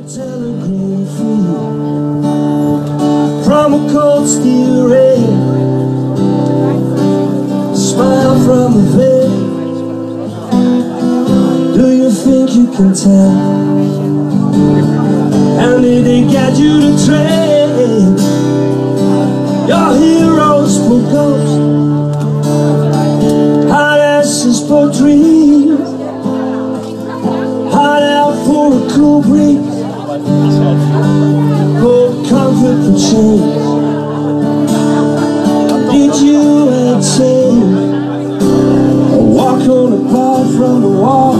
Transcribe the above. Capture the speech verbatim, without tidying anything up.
telegraph free from a cold steel rail, smile from a veil. Do you think you can tell? And did they get you to trade your heroes for ghosts, hot asses for dreams, hot out for a cool breeze, cold comfort for change? Did you entertain a walk on apart from the wall?